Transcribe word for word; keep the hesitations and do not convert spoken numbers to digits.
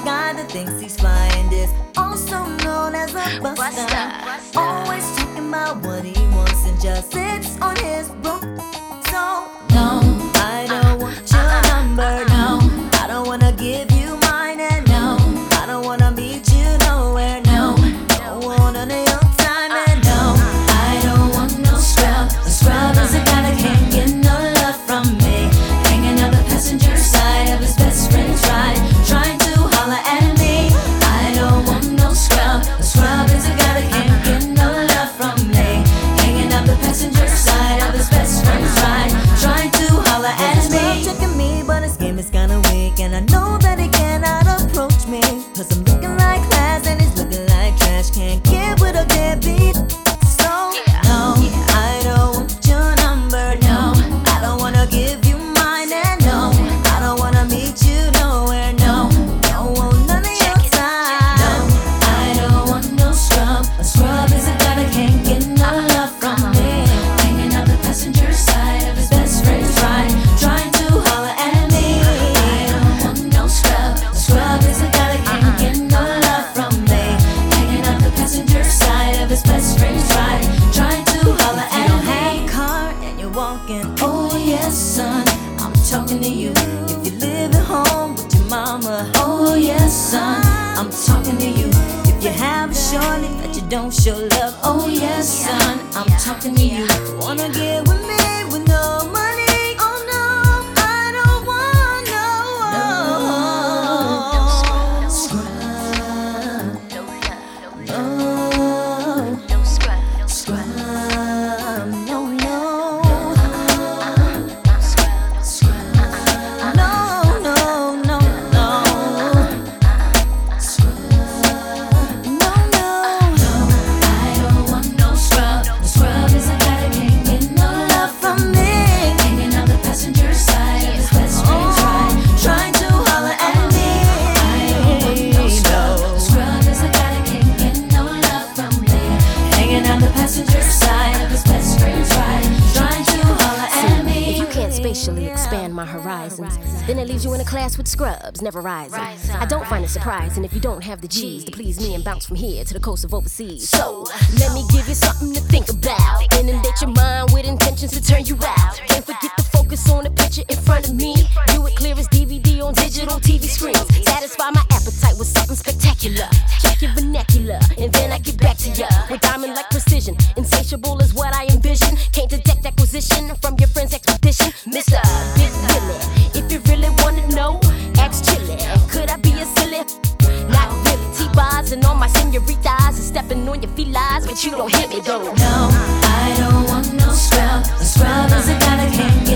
guy that thinks he's flying is also known as a buster. Always talking about what he wants and just sits on his broke. So no, I don't want your number. No, I don't wanna give you mine. And no, I don't wanna meet you nowhere. No, don't want none of your time. And no, I don't want no scrub. A scrub is a guy that can't get no love from me. Hanging on the passenger side of his best friend's ride, trying to holler at me. I don't want no scrub. A scrub is a guy that can't get no love from me. Hanging on the passenger side of his best friend's ride, trying to holler at me. Checking me, but his game is kinda weak, and I know that he cannot approach me, cause I'm looking like class and he's looking like trash. Can't get with a deadbeat. So no, I don't want your number. No, I don't wanna give you mine. And no, I don't wanna meet you nowhere. No, don't want none of your time. No, I don't want no scrub. A scrub is a guy that can't get no love from me. Hanging out the passenger side of his best friend's ride, trying to holler at me. I don't want no scrub. A scrub is a guy that can't get no love from me. Hanging out the passenger side of his best friend's ride, trying to holler at me. You don't have a car and you're walking. Oh yes, son, I'm talking to you. If you live at home with your mama. Oh yes, son, I'm talking to you. If you have a shorty that you don't show love. Oh yes, son, I'm talking to you. Wanna get with me with no money? Oh no, I don't want no, no scrub. No scrub. No, no. Scrub. No, no, no, no. Scrub. No, no. No, I don't want no scrub. A scrub is a guy that can't get no love from me. Hanging on the passenger side of his best friend's ride, trying to holler at me. I don't want no scrub. A scrub is a guy that can't get no love from me. Hanging on the passenger side of his best friend's ride, trying to holler at me. If you can't spatially expand my horizons, then it leaves you in a class with scrubs, never rising. I don't find it surprising if you don't have the G's to please me and bounce from here to the coast of overseas. So, let me give you something to think about. Inundate your mind with intentions to turn you out. Can't forget to focus on the picture in front of me. View it clear as D V D on digital T V screens. Satisfy my appetite with something spectacular. Check your vernacular, and then I get back to ya with diamond-like precision. Insatiable is what I envision. Can't detect acquisition from your friend's expedition. Mister Big Willie, if you really wanna know, ask Chili. Could I be a silly? Not really. T-bars and all my senoritas are stepping on your felines, but you don't hit me though. No, I don't want no scrub. A scrub is a guy that can't